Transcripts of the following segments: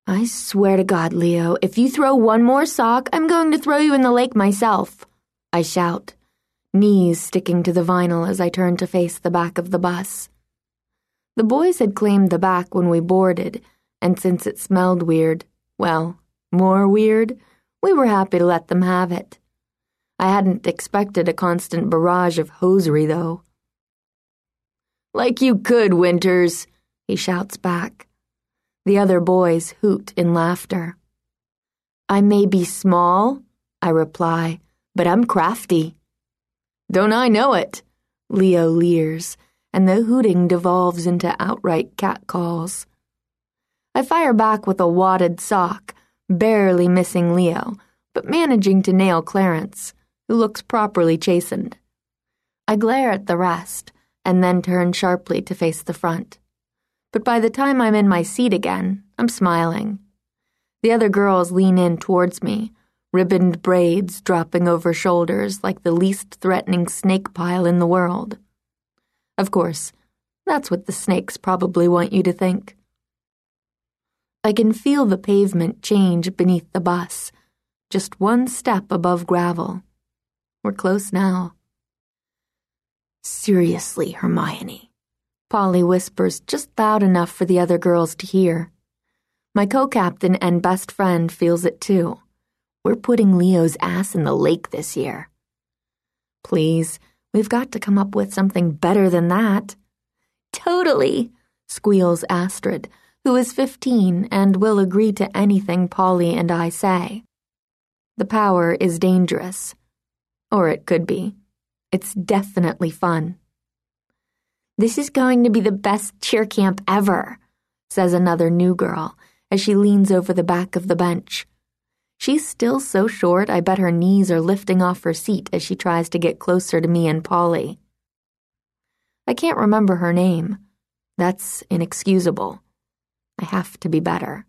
I swear to God, Leo, if you throw one more sock, I'm going to throw you in the lake myself, I shout, knees sticking to the vinyl as I turn to face the back of the bus. The boys had claimed the back when we boarded, and since it smelled weird, well, more weird, we were happy to let them have it. I hadn't expected a constant barrage of hosiery, though. Like you could, Winters, he shouts back. The other boys hoot in laughter. I may be small, I reply, but I'm crafty. Don't I know it? Leo leers, and the hooting devolves into outright catcalls. I fire back with a wadded sock, barely missing Leo, but managing to nail Clarence, who looks properly chastened. I glare at the rest, and then turn sharply to face the front. But by the time I'm in my seat again, I'm smiling. The other girls lean in towards me, ribboned braids dropping over shoulders like the least threatening snake pile in the world. Of course, that's what the snakes probably want you to think. I can feel the pavement change beneath the bus, just one step above gravel. We're close now. Seriously, Hermione, Polly whispers just loud enough for the other girls to hear. My co-captain and best friend feels it too. We're putting Leo's ass in the lake this year. Please, we've got to come up with something better than that. Totally, squeals Astrid, who is 15 and will agree to anything Polly and I say. The power is dangerous. Or it could be. It's definitely fun. This is going to be the best cheer camp ever, says another new girl as she leans over the back of the bench. She's still so short I bet her knees are lifting off her seat as she tries to get closer to me and Polly. I can't remember her name. That's inexcusable. I have to be better.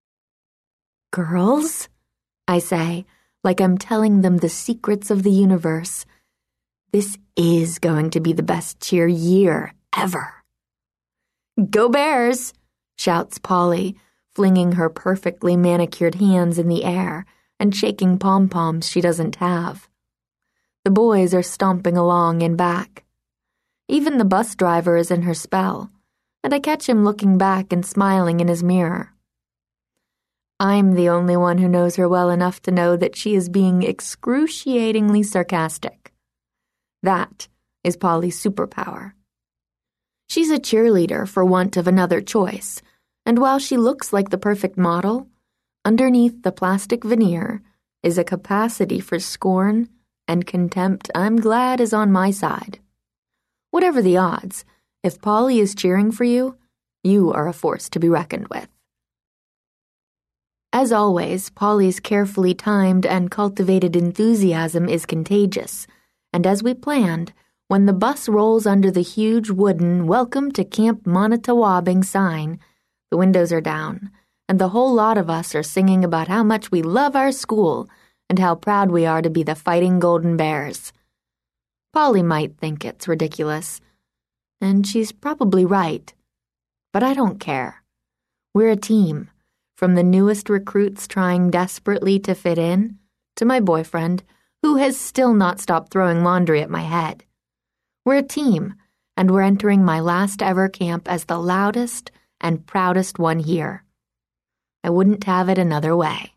Girls? I say, like I'm telling them the secrets of the universe. This is going to be the best cheer year ever. Go Bears, shouts Polly, flinging her perfectly manicured hands in the air and shaking pom-poms she doesn't have. The boys are stomping along in back. Even the bus driver is in her spell, and I catch him looking back and smiling in his mirror. I'm the only one who knows her well enough to know that she is being excruciatingly sarcastic. That is Polly's superpower. She's a cheerleader for want of another choice, and while she looks like the perfect model, underneath the plastic veneer is a capacity for scorn and contempt I'm glad is on my side. Whatever the odds, if Polly is cheering for you, you are a force to be reckoned with. As always, Polly's carefully timed and cultivated enthusiasm is contagious, and as we planned, when the bus rolls under the huge wooden Welcome to Camp Monitawabbing sign, the windows are down, and the whole lot of us are singing about how much we love our school and how proud we are to be the Fighting Golden Bears. Polly might think it's ridiculous, and she's probably right, but I don't care. We're a team, from the newest recruits trying desperately to fit in to my boyfriend, who has still not stopped throwing laundry at my head. We're a team, and we're entering my last ever camp as the loudest and proudest one here. I wouldn't have it another way.